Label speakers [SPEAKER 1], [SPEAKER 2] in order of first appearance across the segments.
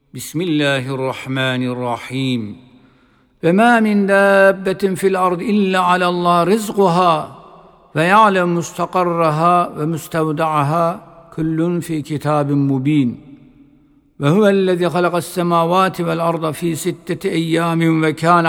[SPEAKER 1] بسم الله الرحمن الرحيم. فما من دابة في الأرض إلا على الله رزقها فيعلم مستقرها ومستودعها كل في كتاب مبين. وهو الذي خلق السماوات والأرض في 6 أيام وكان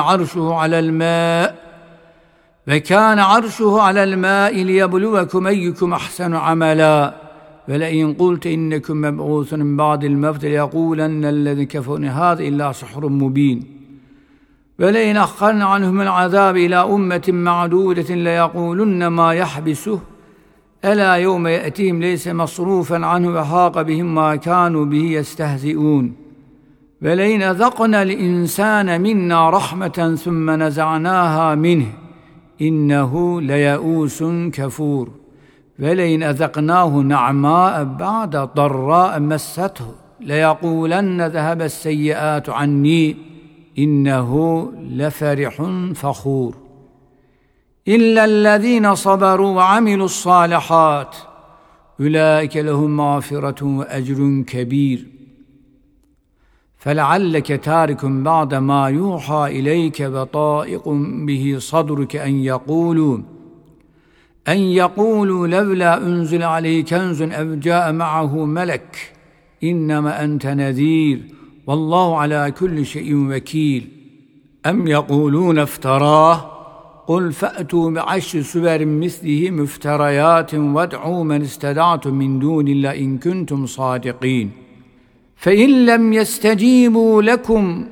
[SPEAKER 1] عرشه على الماء ليبلوكم أيكم أحسن عملا. ولئن قلت إنكم مبعوث من بعد الموت ليقولن الذين كفروا إن هذا إلا سحر مبين. ولئن أخرنا عنهم العذاب إلى أمة معدودة ليقولن ما يحبسه ألا يوم يأتيهم ليس مصروفا عنه وحاق بهم ما كانوا به يستهزئون. ولئن أذقنا الإنسان منا رحمة ثم نزعناها منه إنه ليئوس كفور. ولئن أذقناه نعماء بعد ضراء مسته ليقولن ذهب السيئات عني إنه لفرح فخور. إلا الذين صبروا وعملوا الصالحات أولئك لهم مغفرة وأجر كبير. فلعلك تارك بعد ما يوحى إليك وطائق به صدرك أن يقولوا لولا أنزل عليه كنز أو جاء معه ملك إنما أنت نذير والله على كل شيء وكيل. أم يقولون افتراه قل فأتوا ب10 سور مثله مفتريات وادعوا من استدعتم من دون الله إن كنتم صادقين. فإن لم يستجيبوا لكم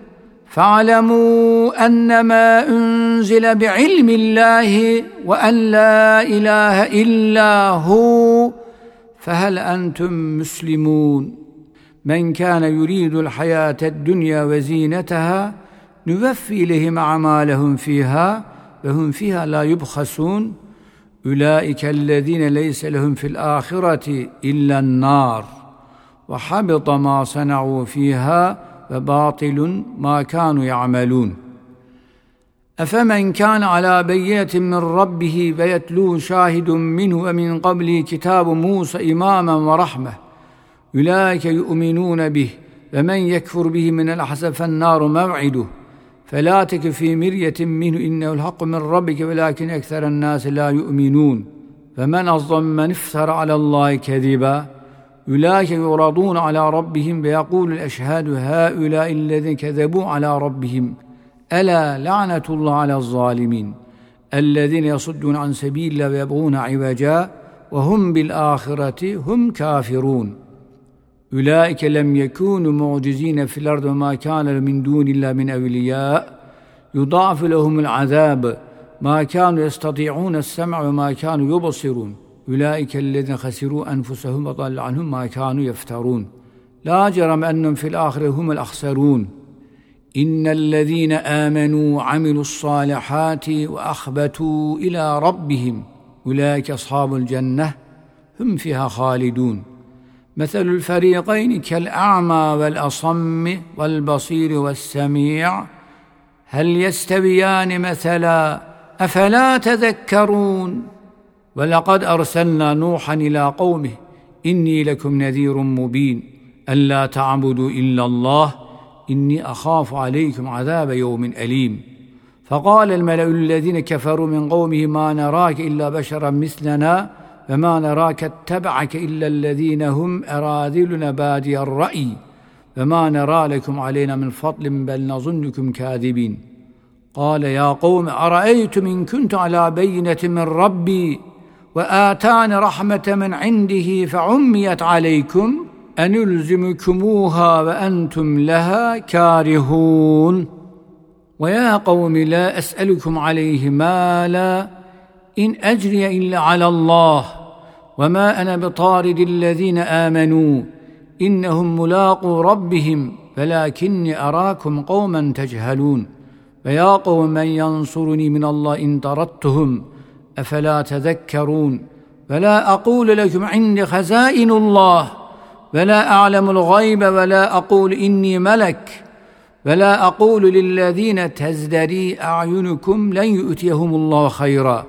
[SPEAKER 1] فاعلموا أنما أنزل بعلم الله وأن لا إله إلا هو فهل أنتم مسلمون. من كان يريد الحياة الدنيا وزينتها نوفي إليهم أعمالهم فيها وهم فيها لا يبخسون. أولئك الذين ليس لهم في الآخرة إلا النار وحبط ما صنعوا فيها وباطل ما كانوا يعملون. أفمن كان على بينة من ربه ويتلوه شاهد منه ومن قبله كتاب موسى إماما ورحمة أولئك يؤمنون به ومن يكفر به من الأحزاب فالنار موعده فلا تك في مرية منه إنه الحق من ربك ولكن أكثر الناس لا يؤمنون. فمن أظلم من افترى على الله كذبا أولئك يعرضون على ربهم ويقول الأشهاد هؤلاء الذين كذبوا على ربهم ألا لعنة الله على الظالمين الذين يصدون عن سبيل الله ويبغون عوجا وهم بالآخرة هم كافرون. أولئك لم يكونوا معجزين في الأرض وما كان من دون الله من أولياء يضاعف لهم العذاب ما كانوا يستطيعون السمع وما كانوا يبصرون. أولئك الذين خسروا أنفسهم وضل عنهم ما كانوا يفترون. لا جرم أنهم في الآخرة هم الأخسرون. إن الذين آمنوا وعملوا الصالحات وأخبتوا إلى ربهم أولئك أصحاب الجنة هم فيها خالدون. مثل الفريقين كالأعمى والأصم والبصير والسميع هل يستويان مثلا أفلا تذكرون. ولقد أرسلنا نوحا إلى قومه إني لكم نذير مبين ألا تعبدوا إلا الله إني أخاف عليكم عذاب يوم أليم. فقال الملأ الذين كفروا من قومه ما نراك إلا بشرا مثلنا وما نراك اتبعك إلا الذين هم أراذلنا بادي الرأي وما نرى لكم علينا من فضل بل نظنكم كاذبين. قال يا قوم أرأيتم إن كنت على بينة من ربي وآتاني رحمة من عنده فعميت عليكم أنلزمكموها وأنتم لها كارهون. ويا قوم لا أسألكم عليه مالا إن أجري إلا على الله وما أنا بطارد الذين آمنوا إنهم ملاقو ربهم ولكني أراكم قوما تجهلون. ويا قوم من ينصرني من الله إن طردتهم أفلا تذكرون. ولا أقول لكم عندي خزائن الله ولا أعلم الغيب ولا أقول إني ملك ولا أقول للذين تزدري أعينكم لن يؤتيهم الله خيرا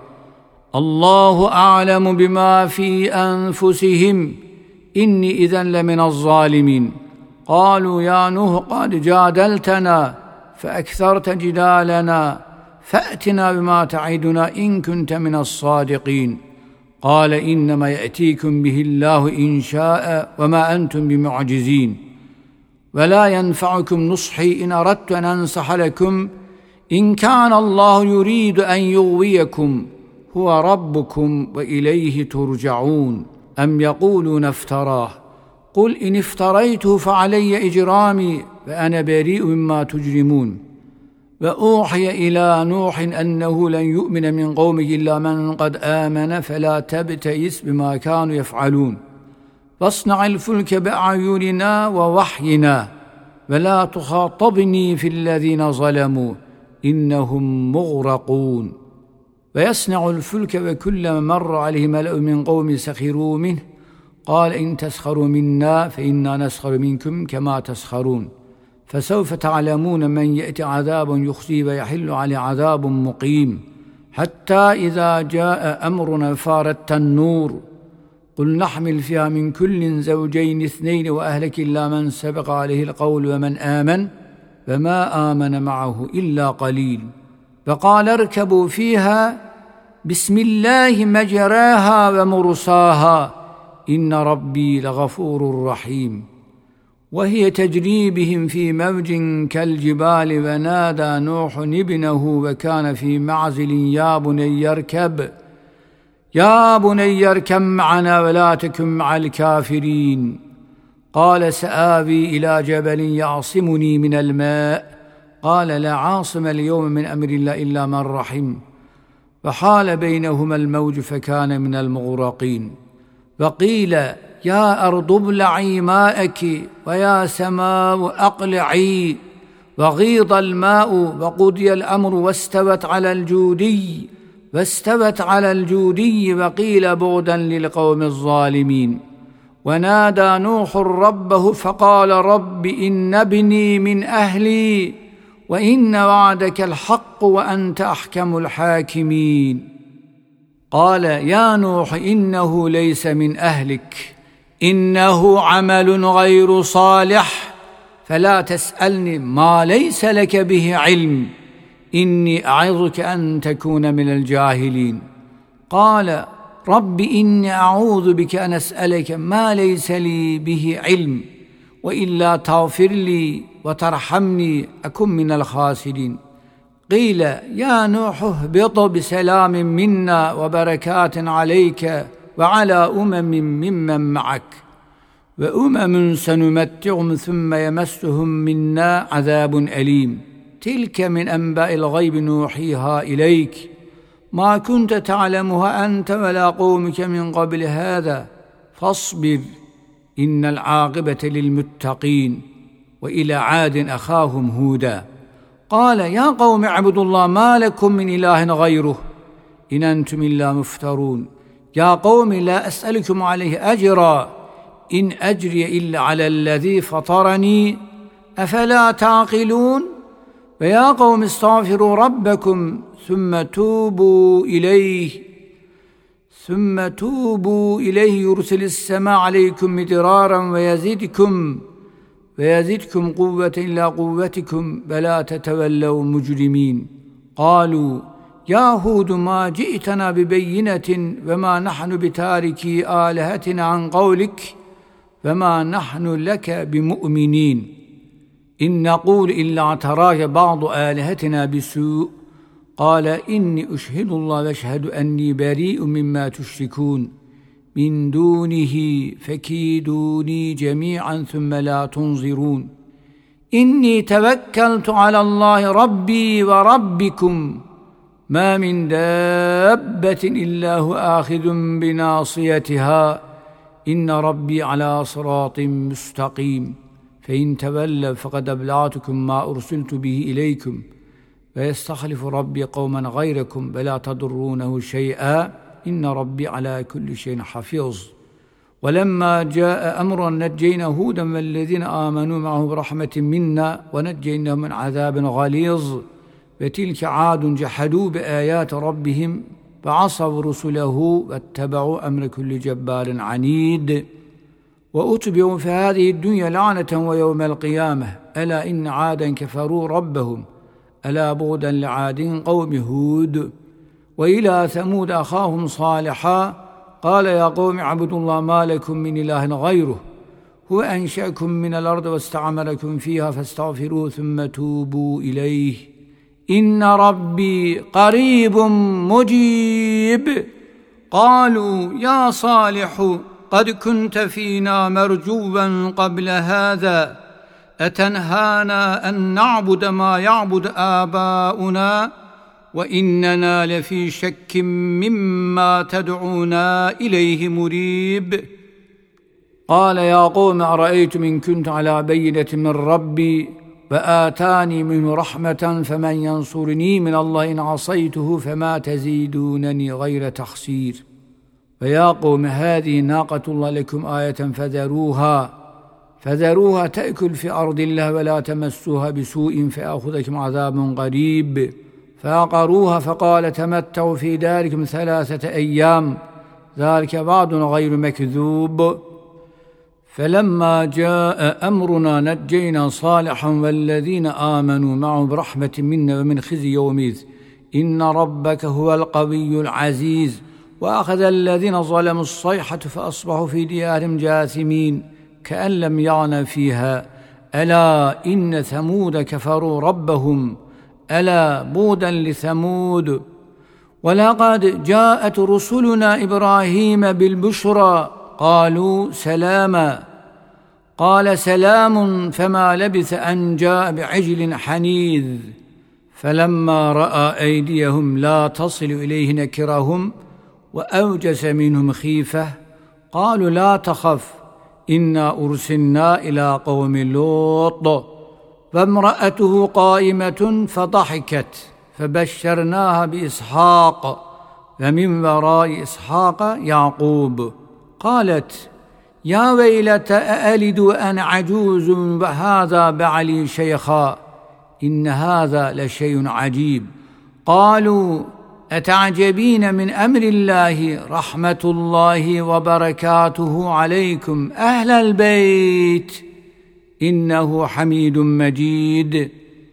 [SPEAKER 1] الله أعلم بما في أنفسهم إني إذن لمن الظالمين. قالوا يا نوح قد جادلتنا فأكثرت جدالنا فأتنا بما تعدنا إن كنت من الصادقين. قال إنما يأتيكم به الله إن شاء وما أنتم بمعجزين، ولا ينفعكم نصحي إن أردت أن أنصح لكم إن كان الله يريد أن يغويكم هو ربكم وإليه ترجعون. أم يقولون افتراه قل إن افتريته فعلي إجرامي وأنا بريء مما تجرمون. وأوحي إلى نوح أنه لن يؤمن من قومه إلا من قد آمن فلا تبتئس بما كانوا يفعلون واصنع الفلك بأعيننا ووحينا ولا تخاطبني في الذين ظلموا إنهم مغرقون. ويصنع الفلك وكلما مر عليه ملأ من قوم سخروا منه قال إن تسخروا منا فإنا نسخر منكم كما تسخرون. فسوف تعلمون من يأتي عذاب يخزي ويحل عليه عذاب مقيم. حتى إذا جاء أمرنا فارت النور قل نحمل فيها من كل زوجين اثنين وأهلك إلا من سبق عليه القول ومن آمن وما آمن معه إلا قليل. فقال اركبوا فيها بسم الله مجراها ومرساها إن ربي لغفور رحيم. وهي تجري بهم في موج كالجبال ونادى نوح ابنه وكان في معزل يا بني اركب معنا ولا تكن مع الكافرين. قال سآوي إلى جبل يعصمني من الماء قال لا عاصم اليوم من أمر الله إلا من رحم. فحال بينهما الموج فكان من المغرقين. وقيل يا أرض ابلعي ماءك ويا سماء أقلعي وغيض الماء وقضي الأمر واستوت على الجودي وقيل بعدا للقوم الظالمين. ونادى نوح ربه فقال رب إن ابني من أهلي وإن وعدك الحق وأنت أحكم الحاكمين. قال يا نوح إنه ليس من أهلك إنه عمل غير صالح فلا تسألني ما ليس لك به علم إني أعظك أن تكون من الجاهلين. قال رب إني أعوذ بك أن أسألك ما ليس لي به علم وإلا تغفر لي وترحمني أكن من الخاسرين. قيل يا نوح اهبط بسلام منا وبركات عليك وعلى ممن معك وأمم سنمتعهم ثم يمسهم منا عذاب أليم. تلك من أنباء الغيب نوحيها إليك ما كنت تعلمها أنت ولا قومك من قبل هذا فاصبر إن العاقبة للمتقين. وإلى عاد أخاهم هودا قال يا قوم اعبدوا الله ما لكم من إله غيره إن أنتم إلا مفترون. يا قوم لا أسألكم عليه أجرا إن أجري إلا على الذي فطرني أفلا تعقلون. ويا قوم استغفروا ربكم ثم توبوا إليه يرسل السماء عليكم مدرارا ويزدكم قوة إلى قوتكم ولا تتولوا مجرمين. قالوا يا هود ما جئتنا ببينة وما نحن بتاركي آلهتنا عن قولك وما نحن لك بمؤمنين إن نقول إلا اعتراك بعض آلهتنا بسوء. قال إني أشهد الله واشهد أني بريء مما تشركون من دونه فكيدوني جميعا ثم لا تنظرون. إني توكلت على الله ربي وربكم ما من دابة إلا هو آخذ بناصيتها إن ربي على صراط مستقيم. فإن تولوا فقد أبلغتكم ما أرسلت به إليكم ويستخلف ربي قوما غيركم ولا تضرونه شيئا إن ربي على كل شيء حفيظ. ولما جاء أمر نجينا هودا والذين آمنوا معه برحمة منا ونجيناهم من عذاب غليظ. وتلك عاد جحدوا بآيات ربهم فعصوا رسله واتبعوا أمر كل جبار عنيد. وأتبعوا في هذه الدنيا لعنة ويوم القيامة ألا إن عادا كفروا ربهم ألا بعدا لعاد قوم هود. وإلى ثمود أخاهم صالحا قال يا قوم اعبدوا الله ما لكم من إله غيره هو أنشأكم من الأرض واستعمركم فيها فاستغفروه ثم توبوا إليه إن ربي قريب مجيب. قالوا يا صالح قد كنت فينا مرجوا قبل هذا أتنهانا أن نعبد ما يعبد آباؤنا وإننا لفي شك مما تدعونا إليه مريب. قال يا قوم أرأيتم إن كنت على بينة من ربي فآتاني منه رحمة فمن ينصرني من الله إن عصيته فما تزيدونني غير تخسير. فيا قوم هذه ناقة الله لكم آية فذروها تأكل في أرض الله ولا تمسوها بسوء فيأخذكم عذاب قريب. فعقروها فقال تمتعوا في داركم 3 أيام ذلك وعد غير مكذوب. فلما جاء أمرنا نجينا صالحا والذين آمنوا معه برحمة منا ومن خزي يومئذ إن ربك هو القوي العزيز. وأخذ الذين ظلموا الصيحة فأصبحوا في ديارهم جاثمين كأن لم يغن فيها ألا إن ثمود كفروا ربهم ألا بعدا لثمود. ولقد جاءت رسلنا إبراهيم بالبشرى قالوا سلاما قال سلام فما لبث أن جاء بعجل حنيذ فلما رأى أيديهم لا تصل إليه نكرهم وأوجس منهم خيفة قالوا لا تخف إنا أرسلنا إلى قوم لوط فامرأته قائمة فضحكت فبشرناها بإسحاق ومن وراء إسحاق يعقوب. قالت يا ويلتى أألد وأنا عجوز وهذا بعلي شيخا إن هذا لشيء عجيب. قالوا أتعجبين من أمر الله رحمة الله وبركاته عليكم أهل البيت إنه حميد مجيد.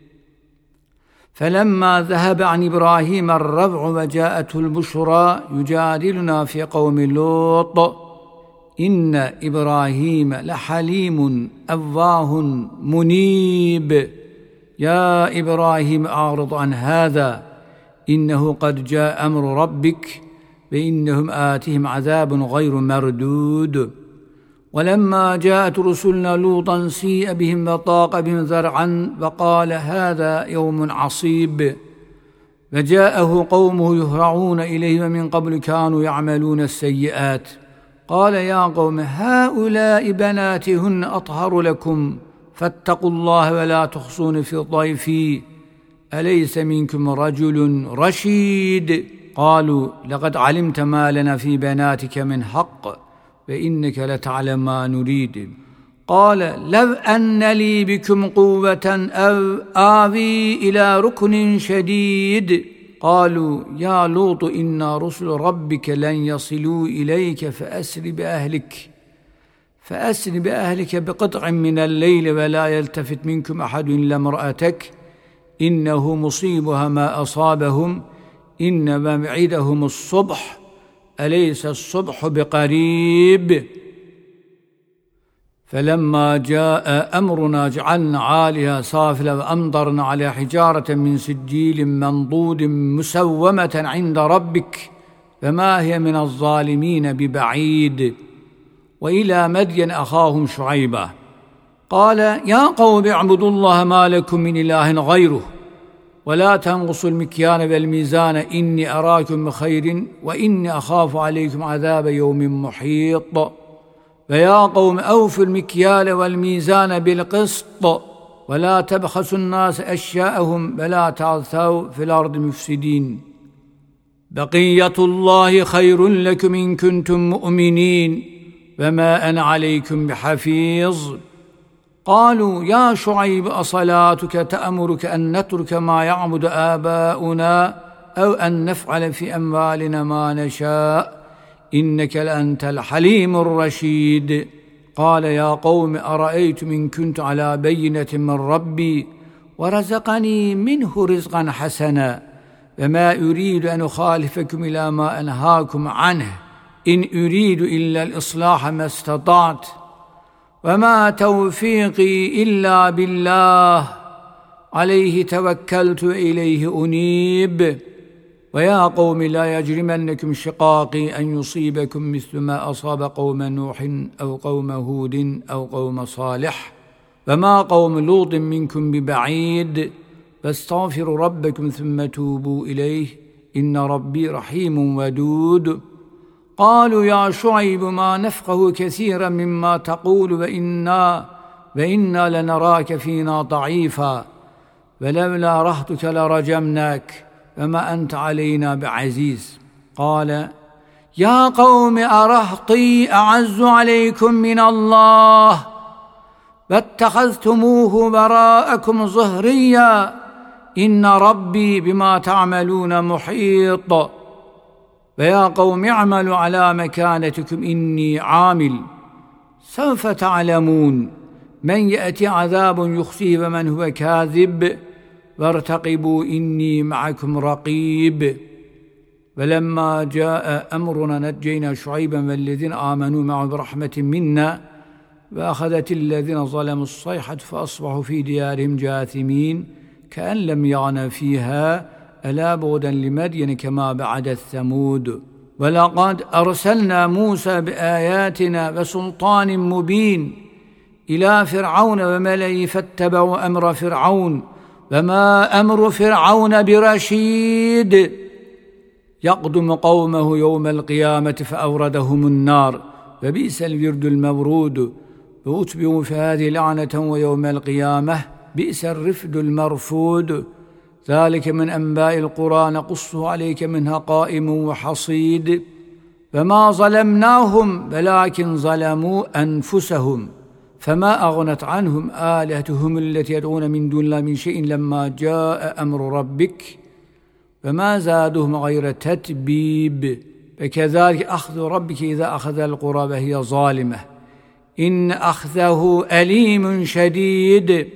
[SPEAKER 1] فلما ذهب عن إبراهيم الربع وجاءته البشرى يجادلنا في قوم لوط إن إبراهيم لحليم أواه منيب. يا إبراهيم أعرض عن هذا إنه قد جاء أمر ربك فإنهم آتهم عذاب غير مردود. ولما جاءت رسلنا لوطا سيء بهم وضاق بهم ذرعا وقال هذا يوم عصيب فجاءه قومه يهرعون إليه ومن قبل كانوا يعملون السيئات. قال يا قوم هؤلاء بناتي هن أطهر لكم فاتقوا الله ولا تخصون في ضيفي أليس منكم رجل رشيد. قالوا لقد علمت ما لنا في بناتك من حق فإنك لتعلم ما نريد. قال لو أن لي بكم قوة أو آوي إلى ركن شديد. قالوا يا لوط إنا رسل ربك لن يصلوا إليك فأسر بأهلك بقطع من الليل ولا يلتفت منكم أحد إلا امرأتك إنه مصيبها ما أصابهم إن موعدهم الصبح أليس الصبح بقريب. فلما جاء أمرنا جعلنا عاليها سافلة وأمطرنا على حجارة من سجيل منضود مسومة عند ربك فما هي من الظالمين ببعيد. وإلى مدين أخاهم شعيبا قال يا قوم اعبدوا الله ما لكم من إله غيره ولا تنقصوا المكيال والميزان إني أراكم بخير وإني أخاف عليكم عذاب يوم محيط. فيا قوم أوفوا المكيال والميزان بالقسط ولا تبخسوا الناس أشياءهم ولا تعثوا في الأرض مفسدين. بقية الله خير لكم إن كنتم مؤمنين وما أنا عليكم بحفيظ. قالوا يا شعيب أصلاتك تأمرك أن نترك ما يعبد آباؤنا أو أن نفعل في أموالنا ما نشاء إنك لأنت الحليم الرشيد. قال يا قوم أرأيتم إن كنت على بينة من ربي ورزقني منه رزقا حسنا وما أريد أن أخالفكم إلى ما أنهاكم عنه إن أريد إلا الإصلاح ما استطعت وما توفيقي إلا بالله عليه توكلت وإليه أنيب ويا قوم لا يجرمنكم شقاقي أن يصيبكم مثل ما أصاب قوم نوح أو قوم هود أو قوم صالح وما قوم لوط منكم ببعيد فاستغفروا ربكم ثم توبوا إليه إن ربي رحيم ودود قالوا يا شعيب ما نفقه كثيرا مما تقول وإنا لنراك فينا ضعيفا ولولا رهتك لرجمناك وما أنت علينا بعزيز قال يا قوم أرهطي أعز عليكم من الله واتخذتموه وراءكم ظهريا إن ربي بما تعملون محيط ويا قوم اعملوا على مكانتكم إني عامل سوف تعلمون من يأتي عذاب يخزيه ومن هو كاذب وارتقبوا إني معكم رقيب ولما جاء أمرنا نجينا شعيبا والذين آمنوا معه برحمة منا وأخذت الذين ظلموا الصيحة فأصبحوا في ديارهم جاثمين كأن لم يغن فيها ألا بعدا لمدين كما بعدت ثمود ولقد أرسلنا موسى بآياتنا وسلطان مبين إلى فرعون وملئه فاتبعوا أمر فرعون وما أمر فرعون برشيد يقدم قومه يوم القيامة فأوردهم النار وبئس الورد المورود وأتبعوا في هذه لعنة ويوم القيامة بئس الرفد المرفود ذلك من أنباء القرى نقصه عليك منها قائم وحصيد فما ظلمناهم ولكن ظلموا أنفسهم فما أغنت عنهم آلهتهم التي يدعون من دون الله من شيء لما جاء أمر ربك وما زادهم غير تتبيب فكذلك أخذ ربك إذا أخذ القرى وهي ظالمة إن أخذه أليم شديد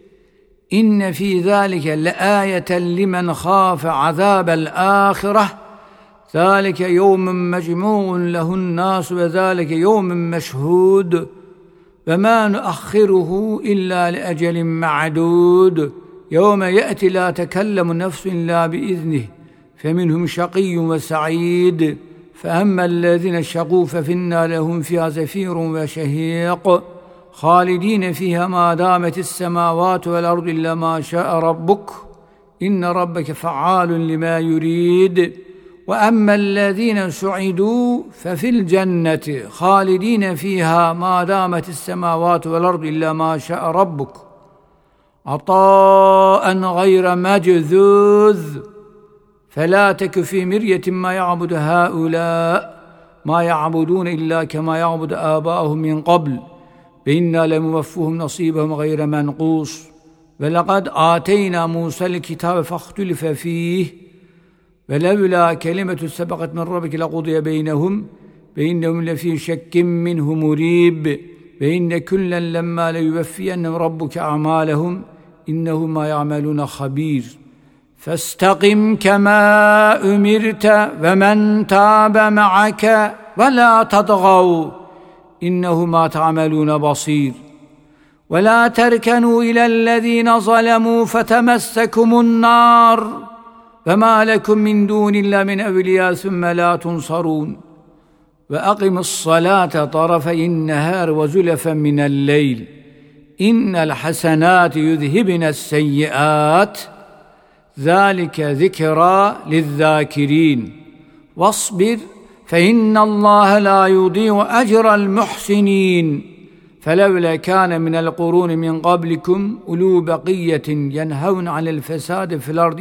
[SPEAKER 1] إن في ذلك لآية لمن خاف عذاب الآخرة ذلك يوم مجموع له الناس وذلك يوم مشهود وما نؤخره إلا لأجل معدود يوم يأتي لا تكلم نفس إلا بإذنه فمنهم شقي وسعيد فأما الذين شقوا ففي النار لهم فيها زفير وشهيق خالدين فيها ما دامت السماوات والأرض إلا ما شاء ربك إن ربك فعال لما يريد وأما الذين سعدوا ففي الجنة خالدين فيها ما دامت السماوات والأرض إلا ما شاء ربك عطاء غير مجذوذ فلا تك في مرية ما يعبد هؤلاء ما يعبدون إلا كما يعبد آباؤهم من قبل فإنا لموفوهم نصيبهم غير منقوص ولقد آتينا موسى الكتاب فاختلف فيه ولولا كلمة سبقت من ربك لقضي بينهم فإنهم لفي شك منه مريب فإن كلا لما ليوفينهم ربك أعمالهم إنه ما يعملون خبير فاستقم كما أمرت ومن تاب معك ولا تطغوا إنه ما تعملون بصير ولا تركنوا إلى الذين ظلموا فتمسكم النار فما لكم من دون الله من أولياء ثم لا تنصرون وأقم الصلاة طرفي النهار وزلفا من الليل إن الحسنات يذهبن السيئات ذلك ذكرى للذاكرين واصبر فإن الله لا يضيع أجر المحسنين فلولا كان من القرون من قبلكم أولو بقية ينهون عن الفساد في الأرض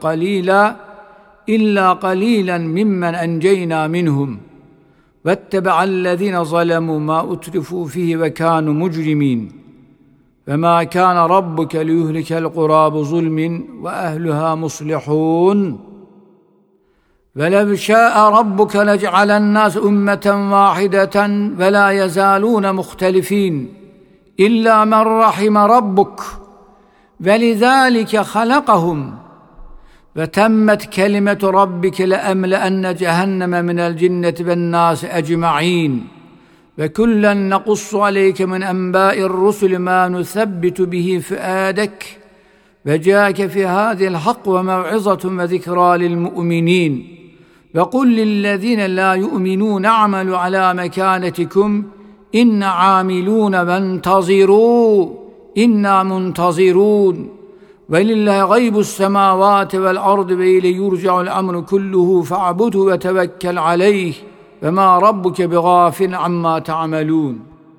[SPEAKER 1] إلا قليلا ممن أنجينا منهم واتبع الذين ظلموا ما أترفوا فيه وكانوا مجرمين فما كان ربك ليهلك القرى بظلم وأهلها مصلحون ولو شاء ربك لجعل الناس أمة واحدة ولا يزالون مختلفين إلا من رحم ربك ولذلك خلقهم وتمت كلمة ربك لأملأن جهنم من الجنة والناس أجمعين وكلا نقص عليك من أنباء الرسل ما نثبت به فؤادك وجاءك في هذه الحق وموعظة وذكرى للمؤمنين وقل للذين لا يؤمنون اعملوا على مكانتكم إنا عاملون وانتظروا إنا منتظرون ولله غيب السماوات والأرض وإليه يرجع الأمر كله فاعبده وتوكل عليه وما ربك بغافل عما تعملون.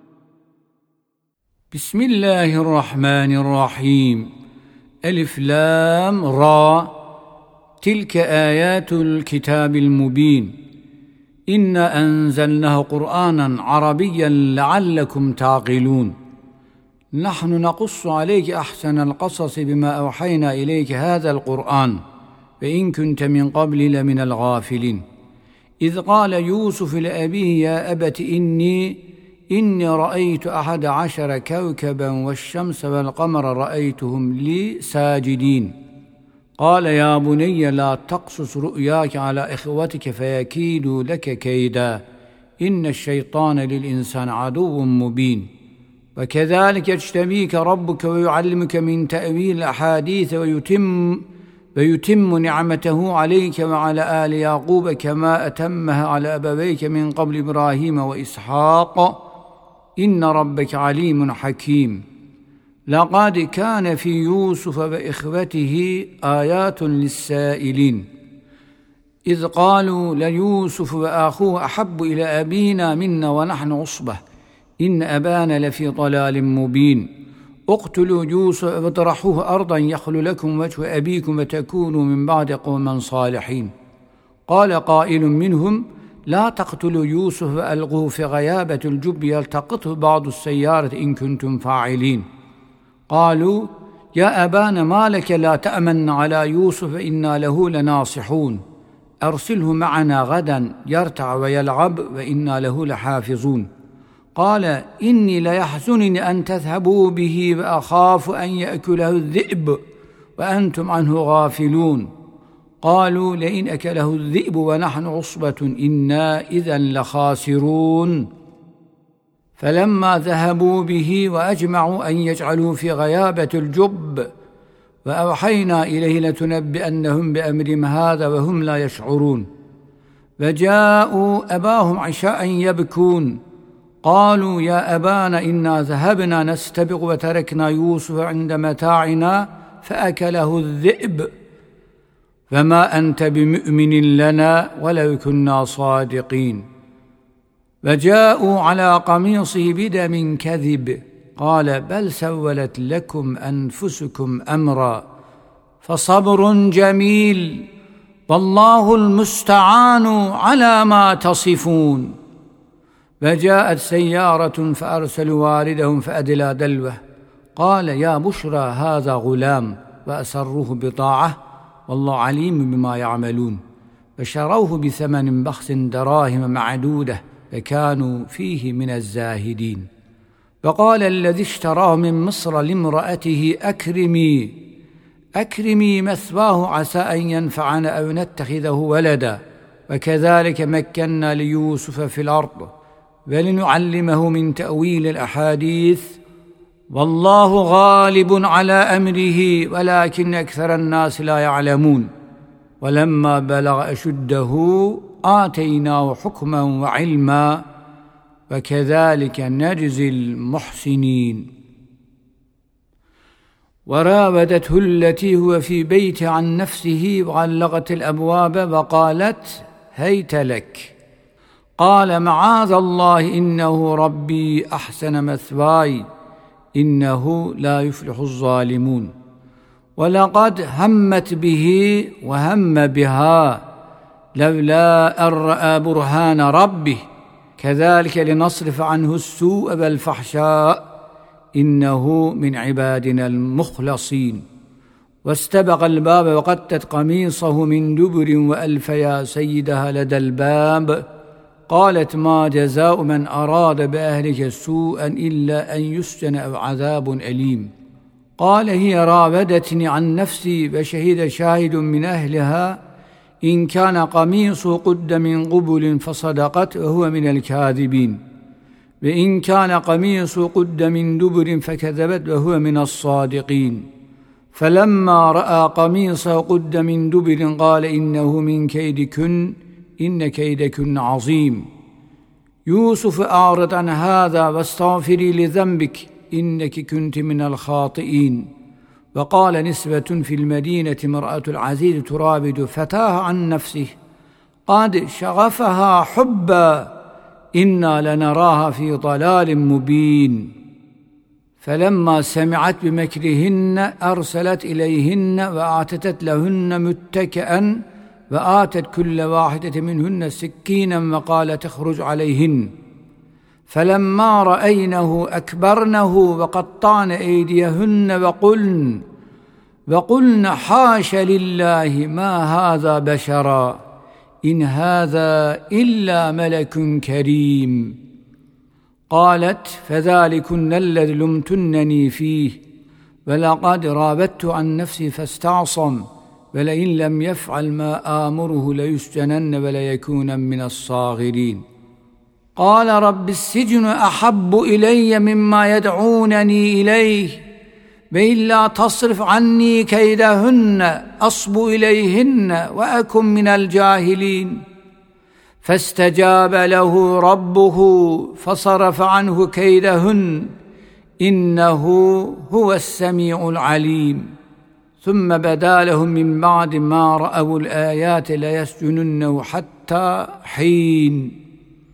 [SPEAKER 1] بسم الله الرحمن الرحيم. ألف لام را. تلك آيات الكتاب المبين إنا أنزلناه قرآنا عربيا لعلكم تعقلون. نحن نقص عليك أحسن القصص بما أوحينا إليك هذا القرآن وإن كنت من قبل لمن الغافلين. إذ قال يوسف لأبيه يا أبت إني رأيت 11 كوكبا والشمس والقمر رأيتهم لي ساجدين. قال يا بني لا تقصص رؤياك على إخوتك فيكيدوا لك كيدا إن الشيطان للإنسان عدو مبين. وكذلك يجتبيك ربك ويعلمك من تأويل الأحاديث ويتم نعمته عليك وعلى آل يعقوب كما أتمها على أبويك من قبل إبراهيم وإسحاق إن ربك عليم حكيم. لقد كان في يوسف وإخوته آيات للسائلين إذ قالوا ليوسف وأخوه أحب إلى أبينا منا ونحن عصبة إن أبانا لفي ضلال مبين. اقتلوا يوسف واطرحوه أرضا يخل لكم وجه أبيكم وتكونوا من بعد قوما صالحين. قال قائل منهم لا تقتلوا يوسف وألقوه في غيابة الجب يلتقطه بعض السيارة إن كنتم فاعلين. قالوا يا أبانا ما لك لا تأمن على يوسف إنا له لناصحون أرسله معنا غدا يرتع ويلعب وإنا له لحافظون. قال إني ليحزنني أن تذهبوا به وأخاف أن يأكله الذئب وأنتم عنه غافلون. قالوا لئن أكله الذئب ونحن عصبة إنا إذا لخاسرون. فلما ذهبوا به وأجمعوا أن يجعلوا في غيابة الجب وأوحينا إليه لتنبئنهم بأمرهم هذا وهم لا يشعرون. وجاءوا أباهم عشاء يبكون قالوا يا أبانا إنا ذهبنا نستبق وتركنا يوسف عند متاعنا فأكله الذئب فما أنت بمؤمن لنا ولو كنا صادقين. وجاءوا على قميصه بدم كذب قال بل سولت لكم أنفسكم أمرا فصبر جميل والله المستعان على ما تصفون. وجاءت سيارة فأرسلوا واردهم فأدلى دلوه قال يا بشرى هذا غلام وأسروه بطاعة والله عليم بما يعملون. فشروه بثمن بخس دراهم معدودة فكانوا فيه من الزاهدين. وقال الذي اشتراه من مصر لامرأته أكرمي مثواه عسى أن ينفعنا أو نتخذه ولدا وكذلك مكنا ليوسف في الأرض ولنعلمه من تأويل الأحاديث والله غالب على أمره ولكن أكثر الناس لا يعلمون. ولما بلغ أشده آتيناه حكما وعلما وكذلك نجزي المحسنين. وراودته التي هو في بيت عن نفسه وغلقت الأبواب وقالت هيت لك. قال معاذ الله إنه ربي أحسن مثواي إنه لا يفلح الظالمون. ولقد همت به وهم بها لولا أن رأى برهان ربه كذلك لنصرف عنه السوء والفحشاء إنه من عبادنا المخلصين. واستبق الباب وقدت قميصه من دبر وألف يا سيدها لدى الباب. قالت: ما جزاء من أراد بأهلك سوءا إلا أن يسجن أو عذاب أليم. قال: هي راودتني عن نفسي فشهد شاهد من أهلها إن كان قميصه قد من قبل فصدقت وهو من الكاذبين، وإن كان قميصه قد من دبر فكذبت وهو من الصادقين. فلما رأى قميصه قد من دبر قال: إنه من كيدكن إن كيدكن عظيم. يوسف: أعرض عن هذا واستغفري لذنبك إنك كنت من الخاطئين. وقال نسبة في المدينة امرأة العزيز تراود فتاها عن نفسه قد شغفها حبا إنا لنراها في ضلال مبين. فلما سمعت بمكرهن أرسلت إليهن وأعتدت لهن متكئا وآتت كل واحدة منهن سكينا وقالت: اخرج عليهن. فلما رأينه أكبرنه وقطعن أيديهن وقلن حاش لله ما هذا بشرا إن هذا إلا ملك كريم. قالت: فذلكن الذي لمتنني فيه ولقد راودت عن نفسي فاستعصم ولئن لم يفعل ما آمره ليسجنن وليكون من الصاغرين. قال: رب السجن أحب إلي مما يدعونني إليه وإلا تصرف عني كيدهن أصب إليهن وأكن من الجاهلين. فاستجاب له ربه فصرف عنه كيدهن إنه هو السميع العليم. ثم بدا لهم من بعد ما رأوا الآيات ليسجننه حتى حين.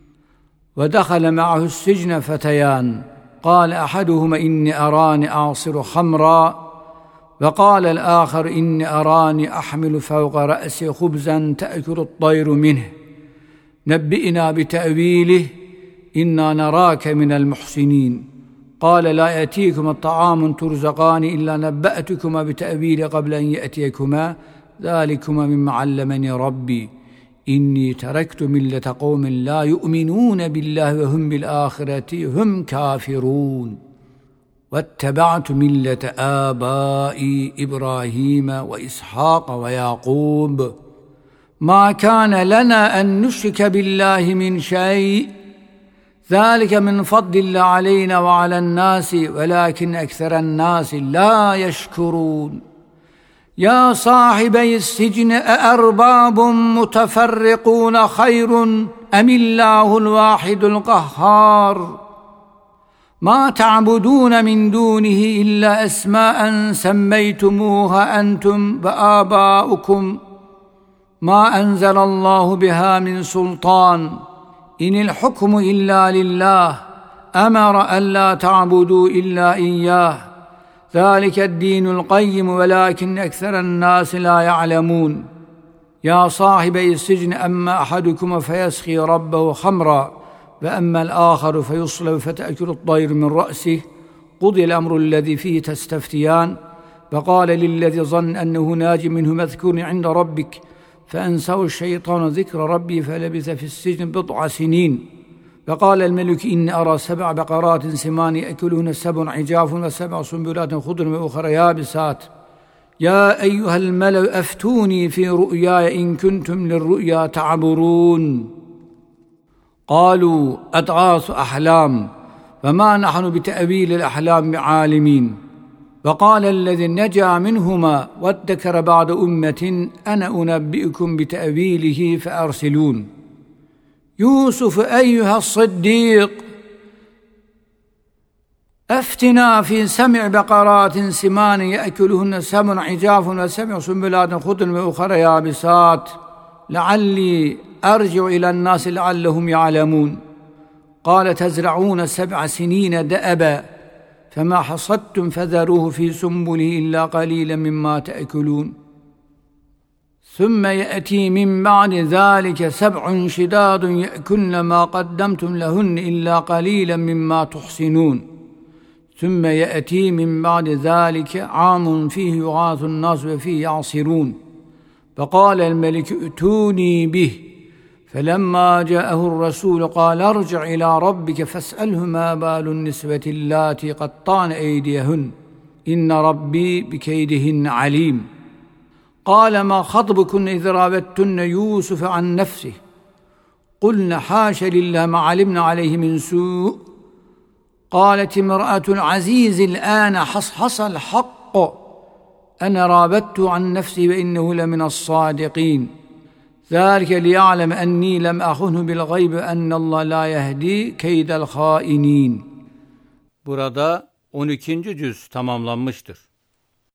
[SPEAKER 1] ودخل معه السجن فتيان، قال أحدهما: إني أراني أعصر خمرا، وقال الآخر: إني أراني أحمل فوق رأسي خبزا تأكل الطير منه، نبئنا بتأويله إنا نراك من المحسنين. قال: لا يأتيكما طعام ترزقان إلا نبأتكما بتأويله قبل أن يأتيكما ذلكما مما علمني ربي إني تركت ملة قوم لا يؤمنون بالله وهم بالآخرة هم كافرون، واتبعت ملة آبائي إبراهيم وإسحاق ويعقوب ما كان لنا أن نشرك بالله من شيء ذلك من فضل الله علينا وعلى الناس ولكن أكثر الناس لا يشكرون. يا صاحبي السجن أأرباب متفرقون خير أم الله الواحد القهار؟ ما تعبدون من دونه إلا أسماء سميتموها أنتم وآباؤكم ما أنزل الله بها من سلطان إن الحكم إلا لله أمر ألا تعبدوا إلا إياه ذلك الدين القيم ولكن أكثر الناس لا يعلمون. يا صاحبي السجن أما أحدكما فيسقي ربه خمرا وأما الآخر فيصلب فتأكل الطير من رأسه قضي الأمر الذي فيه تستفتيان. فقال للذي ظن أنه ناج منه مذكور عند ربك فأنساه الشيطان ذكر ربي فلبث في السجن بضع سنين. فقال الملك إني أرى 7 بقرات سمان يأكلون 7 عجاف و7 سنبلات خضر وأخرى يابسات. يا أيها الملأ أفتوني في رؤياي إن كنتم للرؤيا تعبرون. قالوا أضغاث أحلام فما نحن بتأويل الأحلام بعالمين. وقال الذي نجا منهما وادكر بعد أمة أنا أنبئكم بتأويله فأرسلون. يوسف أيها الصديق أفتنا في 7 بقرات سمان يأكلهن 7 عجاف و7 سنبلات خضر وأخرى يابسات لعلي أرجع إلى الناس لعلهم يعلمون. قال تزرعون 7 سنين دأبا فما حصدتم فذروه في سنبله إلا قليلا مما تأكلون ثم يأتي من بعد ذلك 7 شداد يأكلن ما قدمتم لهن إلا قليلا مما تحصنون ثم يأتي من بعد ذلك عام فيه يغاث الناس وفيه يعصرون فقال الملك ائتوني به فلما جاءه الرسول قال ارجع إلى ربك فاسأله ما بال النسوة اللاتي قطعن أيديهن إن ربي بكيدهن عليم. قال ما خطبكن إذ راودتن يوسف عن نفسه قلن حاش لله ما علمنا عليه من سوء قالت امرأة العزيز الآن حصحص الحق أنا راودت عن نفسي وإنه لمن الصادقين ذلك ليعلم أني لم أخنه بالغيب أن الله la yehdi keydel hainin. Burada 12. cüz tamamlanmıştır.